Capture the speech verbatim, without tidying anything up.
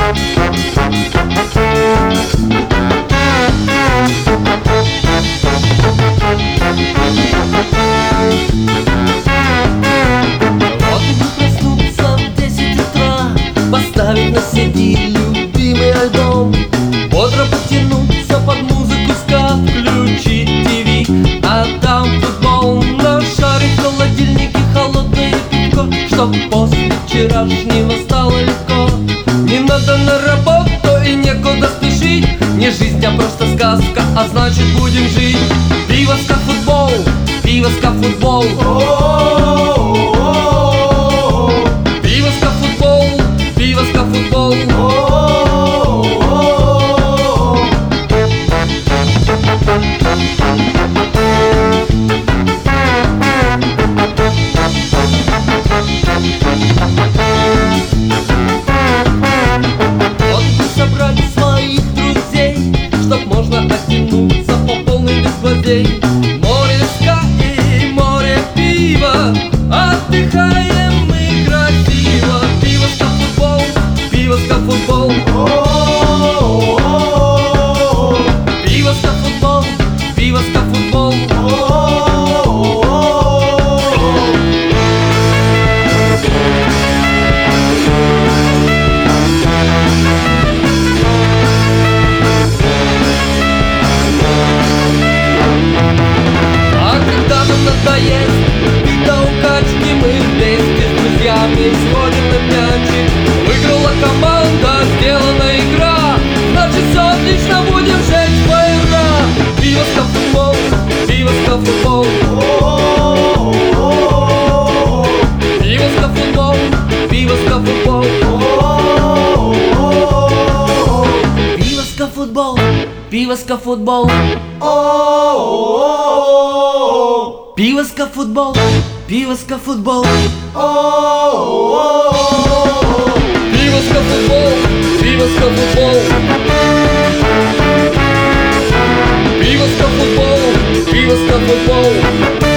Поставить на си ди любимый альбом, бодро потянуться под музыку ска, включить ти ви, а там футбол. Нашарить в холодильнике холодное пивко, чтоб после вчерашнего стало легко. Не надо на работу и некуда спешить, не жизнь, а просто сказка, а значит будем жить. Пиво, ска, футбол, пиво, ска, футбол. Пиво, ска, футбол, пиво, ска, футбол. Вот бы собрать своих друзей, чтоб можно оттянуться по полной без гвоздей. Море ска и море пива, отдыхаем мы красиво. Пиво, ска, футбол, пиво, ска, футбол. Пиво, ска, футбол, пиво, ска, футбол. Надоест пить до укачки, мы вместе с друзьями сходим на мячик. Выиграла команда, сделана игра, значит все отлично, будем жечь флеера. Пиво, ска, футбол, пиво, ска, футбол. Пиво, ска, футбол, пиво, ска, футбол. Пиво, ска, футбол, пиво, ска, футбол. Пиво, ска, футбол, пиво, ска, футбол. Пиво, ска, футбол, пиво, ска, футбол. Пиво, ска, футбол, пиво, ска, футбол.